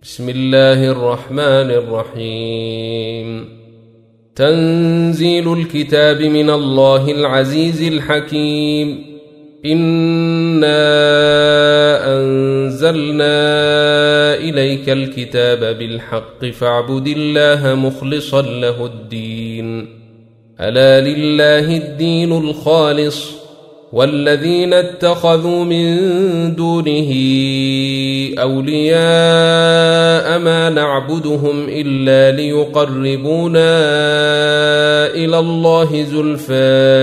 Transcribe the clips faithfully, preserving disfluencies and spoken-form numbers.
بسم الله الرحمن الرحيم. تنزيل الكتاب من الله العزيز الحكيم. إنا أنزلنا إليك الكتاب بالحق فاعبد الله مخلصا له الدين. ألا لله الدين الخالص والذين اتخذوا من دونه أولياء ما نعبدهم إلا ليقربونا إلى الله زلفى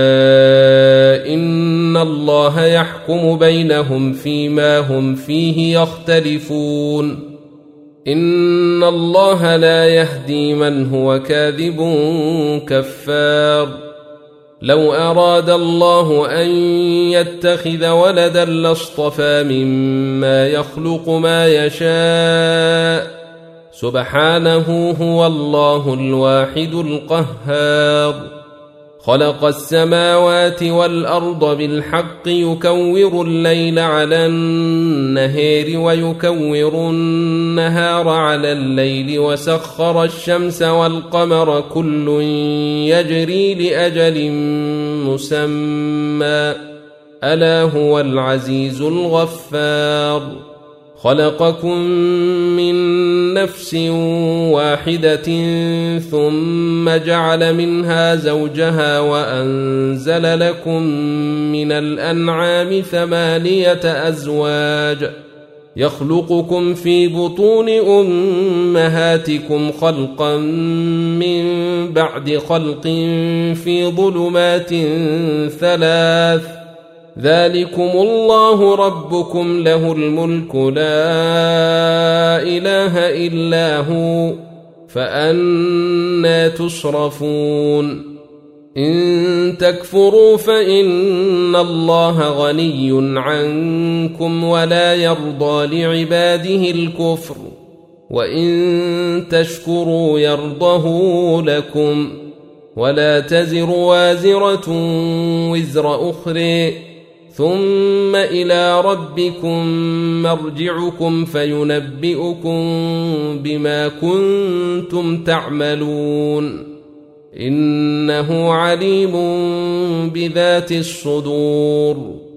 إن الله يحكم بينهم فيما هم فيه يختلفون. إن الله لا يهدي من هو كاذب كفار. لو أراد الله أن يتخذ ولدا لاصطفى مما يخلق ما يشاء سبحانه هو الله الواحد القهار. خلق السماوات والأرض بالحق يكور الليل على النهار ويكور النهار على الليل وسخر الشمس والقمر كل يجري لأجل مسمى ألا هو العزيز الغفار. خلقكم من نفس واحدة ثم جعل منها زوجها وأنزل لكم من الأنعام ثمانية أزواج يخلقكم في بطون أمهاتكم خلقا من بعد خلق في ظلمات ثلاث ذلكم الله ربكم له الملك لا إله إلا هو فأنى تصرفون. إن تكفروا فإن الله غني عنكم ولا يرضى لعباده الكفر وإن تشكروا يرضه لكم ولا تزر وازرة وزر أخرى ثم إلى ربكم مرجعكم فينبئكم بما كنتم تعملون إنه عليم بذات الصدور.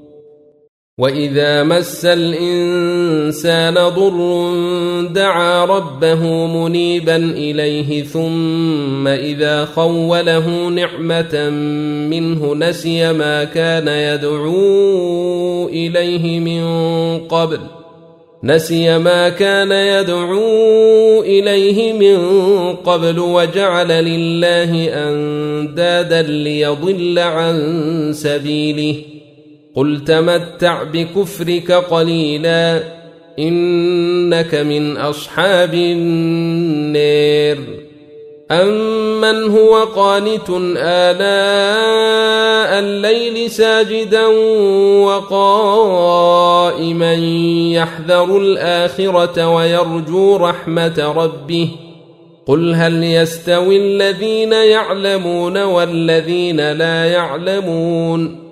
وإذا مس الإنسان ضر دعا ربه منيبا إليه ثم إذا خوله نعمة منه نسي ما كان يدعو إليه من قبل نسي ما كان يدعو إليه من قبل وجعل لله أندادا ليضل عن سبيله. قل تمتع بكفرك قليلا إنك من أصحاب النار. أمن هو قانت آناء الليل ساجدا وقائما يحذر الآخرة ويرجو رحمة ربه قل هل يستوي الذين يعلمون والذين لا يعلمون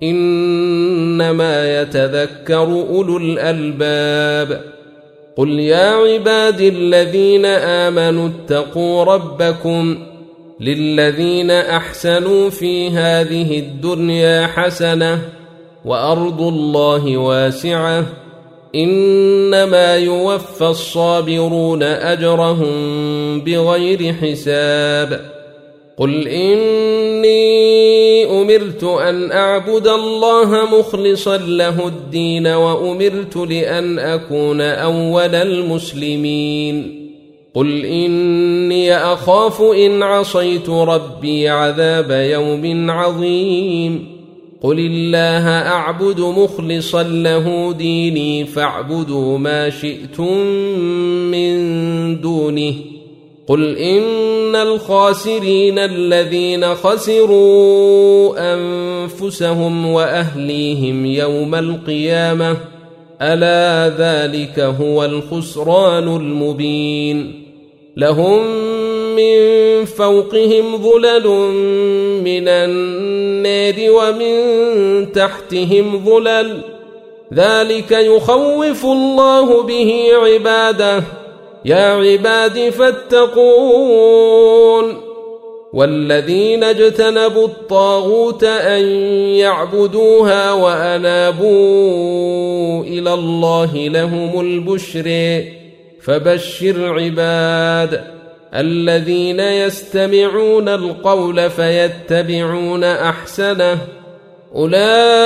إنما يتذكر أولو الألباب. قل يا عبادي الذين آمنوا اتقوا ربكم للذين أحسنوا في هذه الدنيا حسنة وأرض الله واسعة إنما يوفى الصابرون أجرهم بغير حساب. قل إني أمرت أن أعبد الله مخلصا له الدين وأمرت لأن أكون أول المسلمين. قل إني أخاف إن عصيت ربي عذاب يوم عظيم. قل الله أعبد مخلصا له ديني فاعبدوا ما شئتم من دونه. قل إن الخاسرين الذين خسروا أنفسهم وأهليهم يوم القيامة ألا ذلك هو الخسران المبين. لهم من فوقهم ظلل من النار ومن تحتهم ظلل ذلك يخوف الله به عباده يا عباد فاتقون والذين اجتنبوا الطاغوت أن يعبدوها وأنابوا إلى الله لهم البشر فبشر عباد الذين يستمعون القول فيتبعون أحسنه أولئك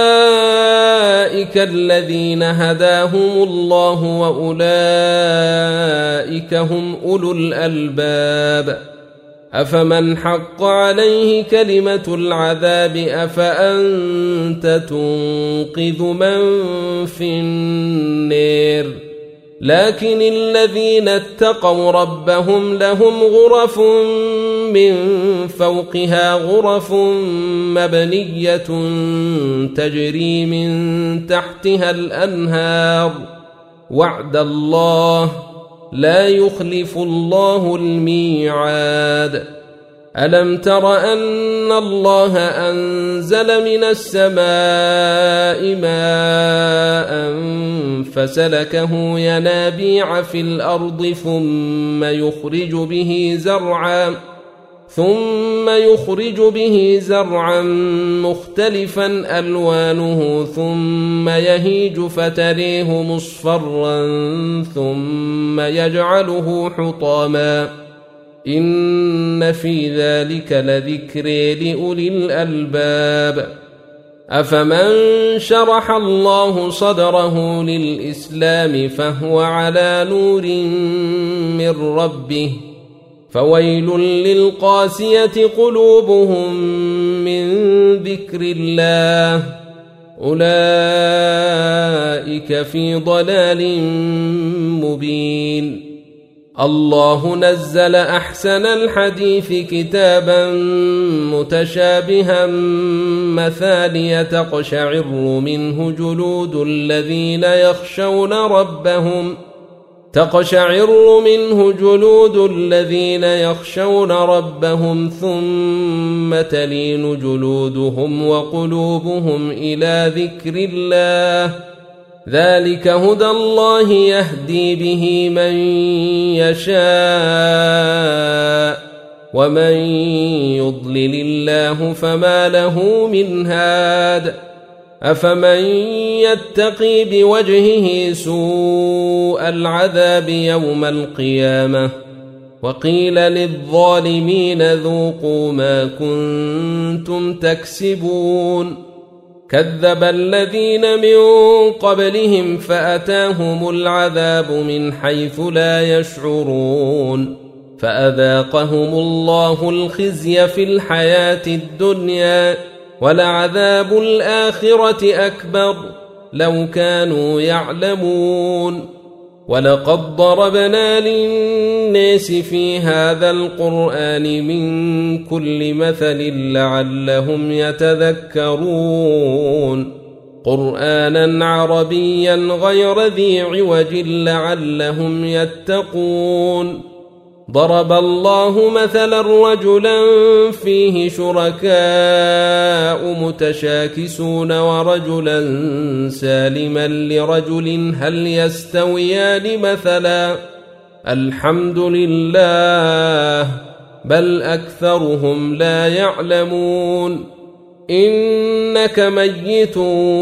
الذين هداهم الله وأولئك هم أولو الألباب أفمن حق عليه كلمة العذاب أفأنت تنقذ من في النار لكن الذين اتقوا ربهم لهم غرف من فوقها غرف مبنية تجري من تحتها الأنهار وعد الله لا يخلف الله الميعاد ألم تر أن الله أنزل من السماء ماء فسلكه ينابيع في الأرض ثم يخرج به زرعا ثم يخرج به زرعا مختلفا ألوانه ثم يهيج فتريه مصفرا ثم يجعله حطاما إن في ذلك لذكر لأولي الألباب أفمن شرح الله صدره للإسلام فهو على نور من ربه فويل للقاسية قلوبهم من ذكر الله أولئك في ضلال مبين الله نزل أحسن الحديث كتابا متشابها مثانية تقشعر منه جلود الذين يخشون ربهم تقشعر منه جلود الذين يخشون ربهم ثم تلين جلودهم وقلوبهم إلى ذكر الله ذلك هدى الله يهدي به من يشاء ومن يضلل الله فما له من هاد أفمن يتقي بوجهه سوء العذاب يوم القيامة وقيل للظالمين ذوقوا ما كنتم تكسبون كذب الذين من قبلهم فأتاهم العذاب من حيث لا يشعرون فأذاقهم الله الخزي في الحياة الدنيا ولعذاب الآخرة أكبر لو كانوا يعلمون ولقد ضربنا للناس في هذا القرآن من كل مثل لعلهم يتذكرون قرآنا عربيا غير ذي عوج لعلهم يتقون ضرب الله مثلا رجلا فيه شركاء متشاكسون ورجلا سالما لرجل هل يستويان مثلا الحمد لله بل أكثرهم لا يعلمون إنك ميت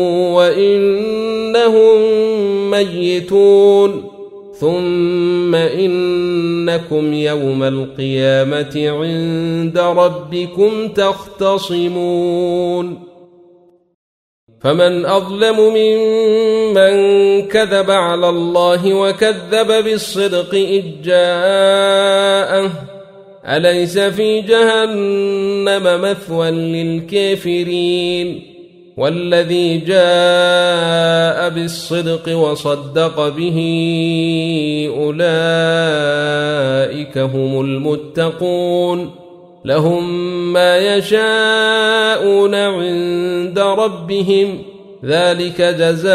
وإنهم ميتون ثم إنكم يوم القيامة عند ربكم تختصمون فمن أظلم ممن كذب على الله وكذب بالصدق إذ جاءه أليس في جهنم مثوى للكافرين والذي جاء بالصدق وصدق به أولئك هم المتقون لهم ما يشاءون عند ربهم ذلك جزاء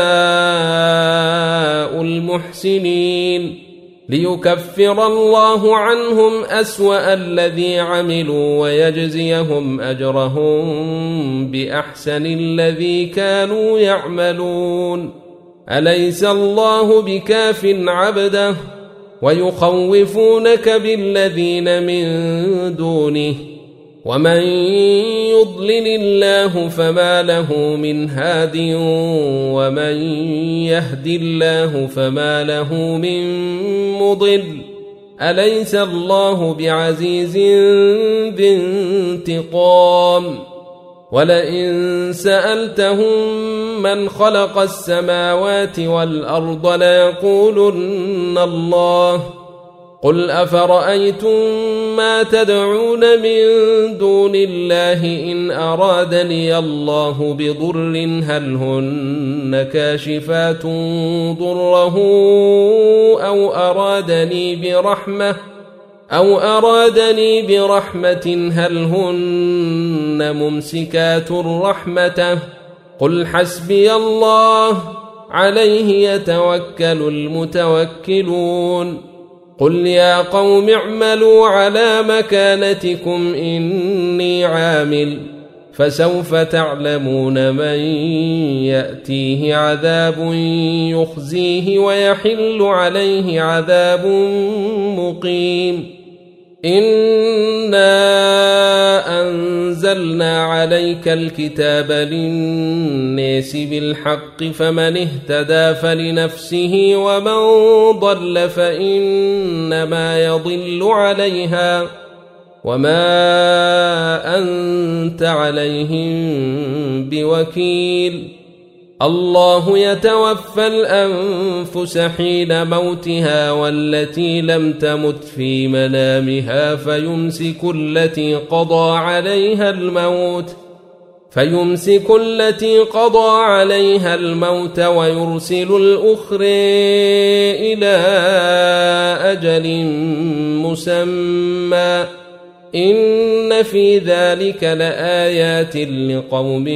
المحسنين ليكفر الله عنهم أسوأ الذي عملوا ويجزيهم أجرهم بأحسن الذي كانوا يعملون أليس الله بكاف عبده ويخوفونك بالذين من دونه ومن يضلل الله فما له من هاد ومن يهد الله فما له من مضل أليس الله بعزيز ذي انتقام ولئن سألتهم من خلق السماوات والأرض ليقولن الله قل أفرأيتم ما تدعون من دون الله إن أرادني الله بضر هل هن كاشفات ضره أو أرادني برحمة أو أرادني برحمة هل هن ممسكات رحمته قل حسبي الله عليه يتوكل المتوكلون قل يا قوم اعملوا على مكانتكم إني عامل فسوف تعلمون من يأتيه عذاب يخزيه ويحل عليه عذاب مقيم إنا أنزلنا عليك الكتاب للناس بالحق فمن اهتدى فلنفسه ومن ضل فإنما يضل عليها وما أنت عليهم بوكيل الله يتوفى الأنفس حين موتها والتي لم تمت في منامها فيمسك التي قضى عليها الموت فيمسك التي قضى عليها الموت ويرسل الأخرى إلى أجل مسمى إن في ذلك لآيات لقوم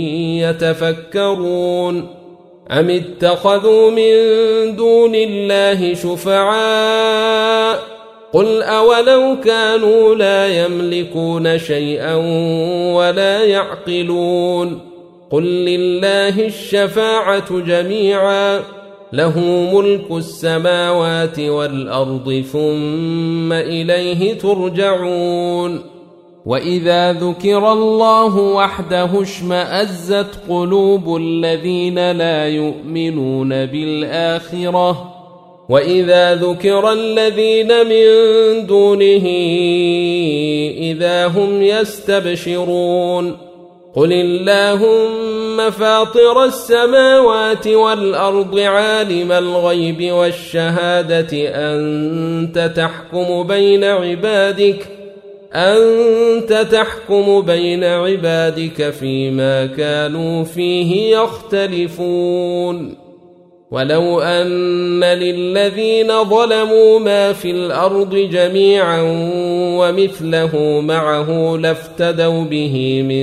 يتفكرون أم اتخذوا من دون الله شفعاء قل أولو كانوا لا يملكون شيئا ولا يعقلون قل لله الشفاعة جميعا له ملك السماوات والأرض ثم إليه ترجعون وإذا ذكر الله وحده اشمأزت قلوب الذين لا يؤمنون بالآخرة وإذا ذكر الذين من دونه إذا هم يستبشرون قل اللهم فاطر السماوات والأرض عالم الغيب والشهادة أنت تحكم بين عبادك أنت تحكم بين عبادك فيما كانوا فيه يختلفون ولو أن للذين ظلموا ما في الأرض جميعا ومثله معه لافتدوا به من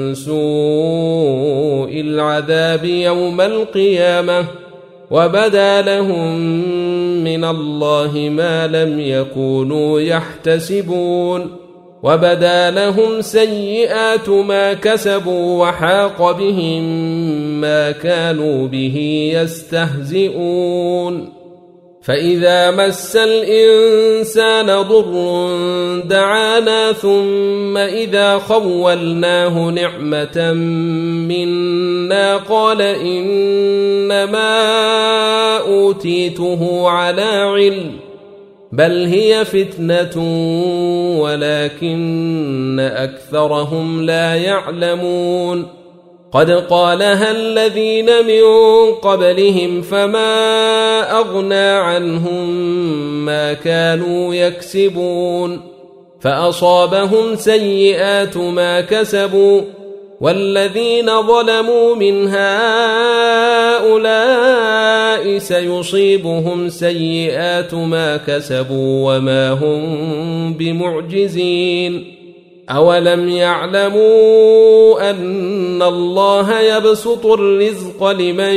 سوء العذاب يوم القيامة وبدا لهم من الله ما لم يكونوا يحتسبون وبدا لهم سيئات ما كسبوا وحاق بهم ما كانوا به يستهزئون فإذا مس الإنسان ضر دعانا ثم إذا خولناه نعمة منا قال إنما أوتيته على علم بل هي فتنة ولكن أكثرهم لا يعلمون قد قالها الذين من قبلهم فما أغنى عنهم ما كانوا يكسبون فأصابهم سيئات ما كسبوا والذين ظلموا من هؤلاء سيصيبهم سيئات ما كسبوا وما هم بمعجزين أولم يعلموا أن الله يبسط الرزق لمن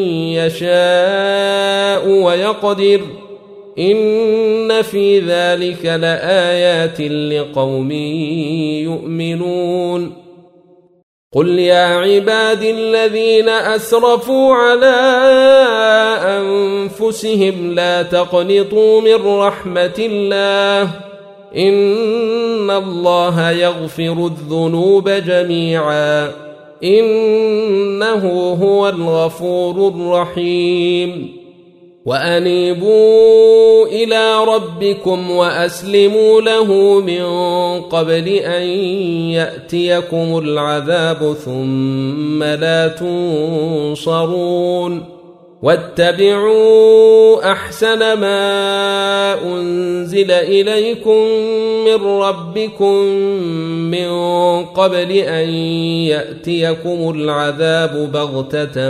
يشاء ويقدر إن في ذلك لآيات لقوم يؤمنون قل يا عبادي الذين أسرفوا على أنفسهم لا تقنطوا من رحمة الله إن الله يغفر الذنوب جميعا إنه هو الغفور الرحيم وأنيبوا إلى ربكم وأسلموا له من قبل أن يأتيكم العذاب ثم لا تنصرون واتبعوا أحسن ما أنزل إليكم من ربكم من قبل أن يأتيكم العذاب بغتة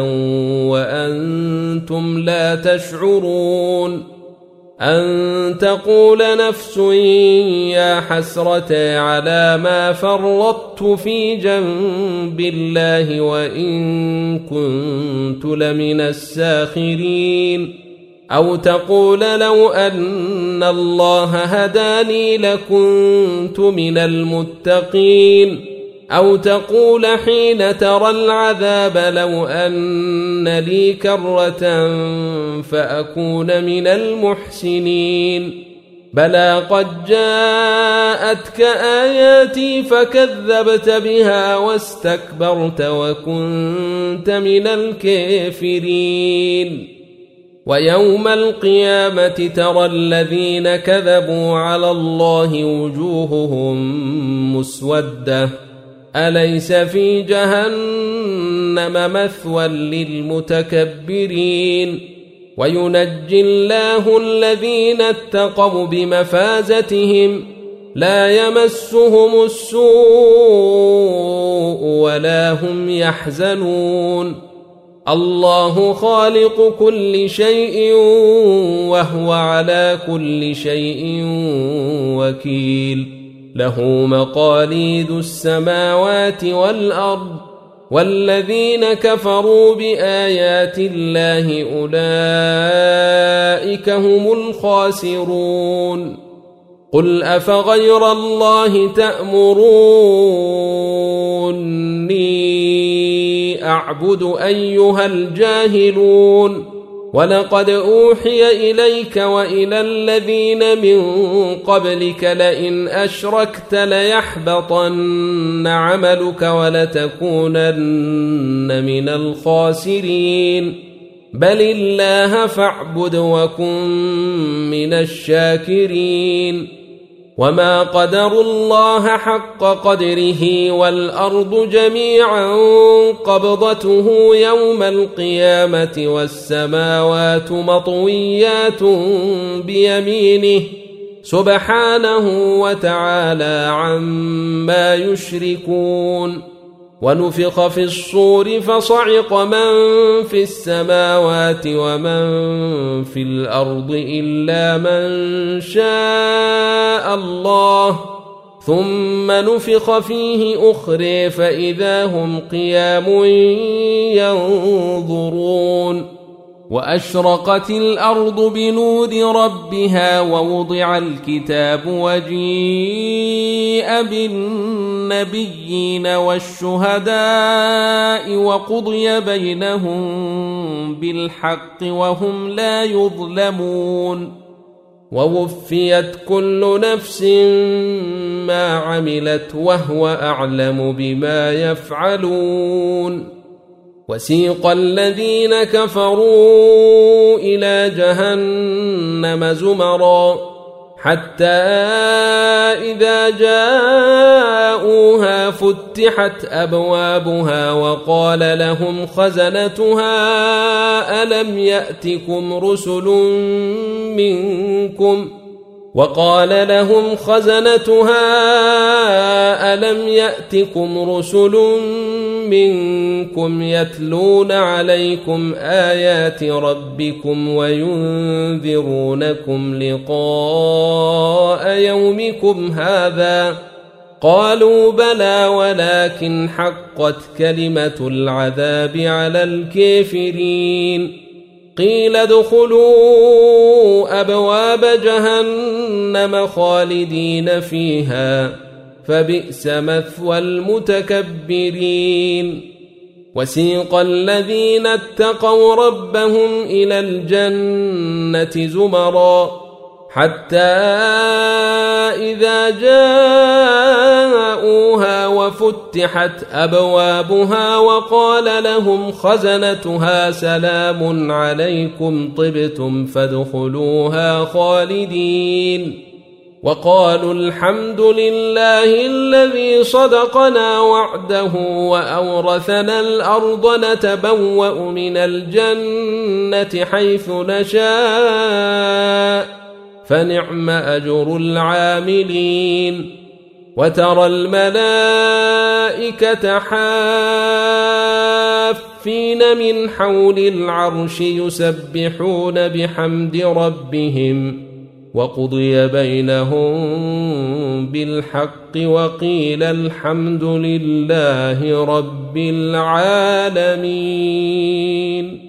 وأنتم لا تشعرون أن تقول نفس يا حسرة على ما فرطت في جنب الله وإن كنت لمن الساخرين أو تقول لو أن الله هداني لكنت من المتقين أو تقول حين ترى العذاب لو أن لي كرة فأكون من المحسنين بلى قد جاءتك آياتي فكذبت بها واستكبرت وكنت من الكافرين ويوم القيامة ترى الذين كذبوا على الله وجوههم مسودة أليس في جهنم مثوى للمتكبرين وينجي الله الذين اتقوا بمفازتهم لا يمسهم السوء ولا هم يحزنون الله خالق كل شيء وهو على كل شيء وكيل له مقاليد السماوات والأرض والذين كفروا بآيات الله أولئك هم الخاسرون قل أفغير الله تأمروني أعبد أيها الجاهلون ولقد أوحي إليك وإلى الذين من قبلك لئن أشركت ليحبطن عملك ولتكونن من الخاسرين بل الله فاعبد وكن من الشاكرين وما قدروا الله حق قدره والأرض جميعا قبضته يوم القيامة والسماوات مطويات بيمينه سبحانه وتعالى عما يشركون ونفخ في الصور فصعق من في السماوات ومن في الأرض إلا من شاء الله ثم نفخ فيه أخرى فإذا هم قيام ينظرون وأشرقت الأرض بنور ربها ووضع الكتاب وجيء بالنبيين والشهداء وقضي بينهم بالحق وهم لا يظلمون ووفيت كل نفس ما عملت وهو أعلم بما يفعلون وسيق الذين كفروا إلى جهنم زمرا حتى إذا جاءوها فتحت أبوابها وقال لهم خزنتها ألم يأتكم رسل منكم وقال لهم خزنتها ألم يأتكم رسل منكم يتلون عليكم آيات ربكم وينذرونكم لقاء يومكم هذا قالوا بلى ولكن حقت كلمة العذاب على الكافرين قيل ادخلوا أبواب جهنم خالدين فيها فبئس مثوى المتكبرين وسيق الذين اتقوا ربهم إلى الجنة زمرا حتى إذا جاءوها وفتحت أبوابها وقال لهم خزنتها سلام عليكم طبتم فادخلوها خالدين وقالوا الحمد لله الذي صدقنا وعده وأورثنا الأرض نتبوأ من الجنة حيث نشاء فنعم أجر العاملين وترى الملائكة حافين من حول العرش يسبحون بحمد ربهم وقضي بينهم بالحق وقيل الحمد لله رب العالمين.